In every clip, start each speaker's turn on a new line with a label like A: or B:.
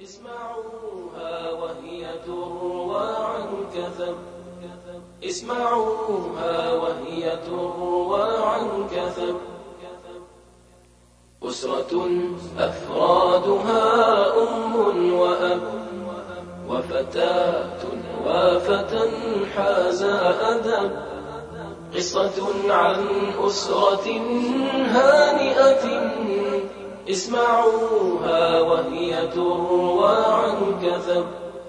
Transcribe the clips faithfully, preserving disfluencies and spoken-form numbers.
A: اسمعوها وهي تروى عن كثب اسمعوها وهي تروى عن كثب أسرة أفرادها أم وأب وفتاة وفتى حازا أدب قصة عن أسرة هانئة اسمعوها وهي تروى عن كثب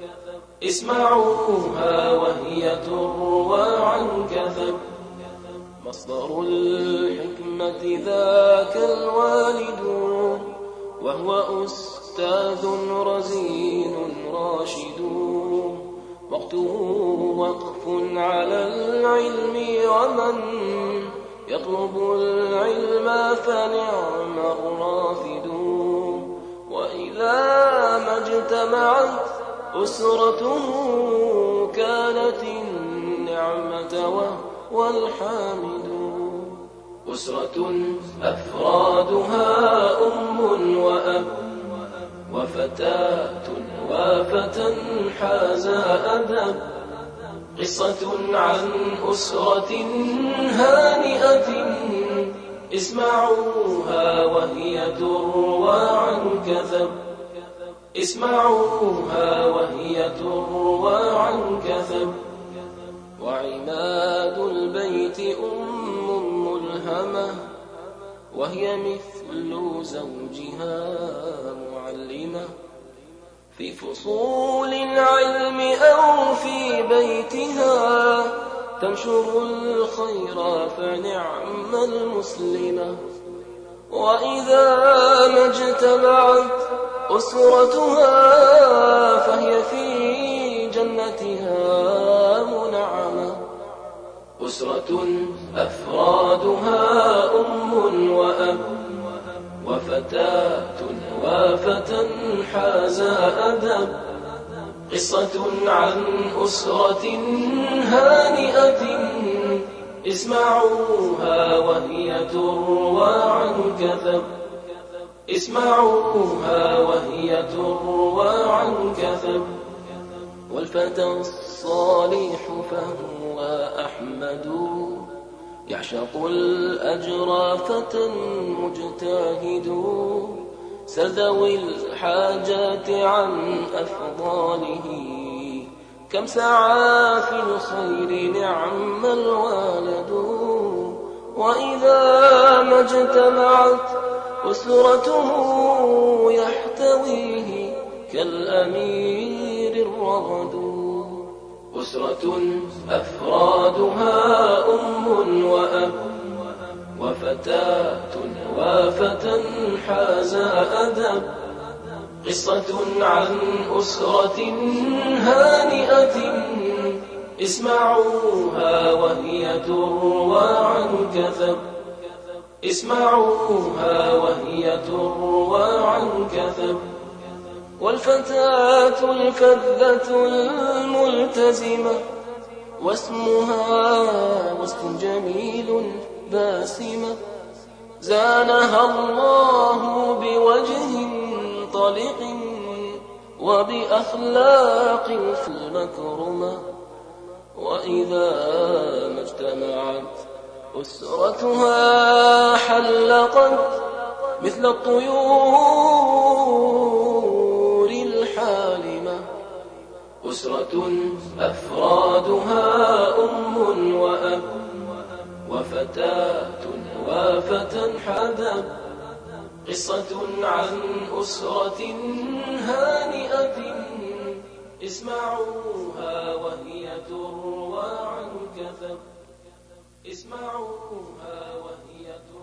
A: اسمعوها وهي تروى عن كثب مصدر الحكمة ذاك الوالد وهو أستاذ رزين راشد وقته وقف على العلم ومن يطلب العلم فنعم الرافد وإذا ما اجتمعت أسرته كانت النعمة وهو الحامد أسرة أفرادها أم وأب وفتاة وفتى حازا أدب قصة عن أسرة هانئة اسمعوها وهي تروى عن كثب اسمعوها وهي تروى عن كثب وعماد البيت أم ملهمة وهي مثل زوجها معلمة في فصول العلم أو في بيتها تنشر الخير فنعم المسلمة وإذا ما اجتمعت أسرتها فهي في جنتها منعمة أسرة أفرادها أم وأب وفتاة وفتى حازا أدب قصة عن أسرة هانئة اسمعوها وهي تروى عن كثب اسمعوها وهي تروى عن كثب والفتى الصالح فهو أحمد يعشق الأجر فتى مجتهد سذوي الحاجات عن أفضاله كم سعى في الخير نعم الوالد وإذا ما اجتمعت أسرته يحتويه كالأمير الرغد أسرة أفرادها أم وأب وفتاة وفتى حازا أدب قصة عن أسرة هانئة اسمعوها وهي تروى عن كثب اسمعوها وهي تروى عن كثب والفتاة الفذة الملتزمة واسمها واسم جميل باسمة زانها الله بوجه طلق وبأخلاق في المكرمة وإذا ما اجتمعت أسرتها حلقت مثل الطيور الحالمة أسرة أفرادها أم وأب وفتاة وفتى حدب قصة عن أسرة هانئة اسمعوها وهي تروى عن كثب اسمعوها وهي تروى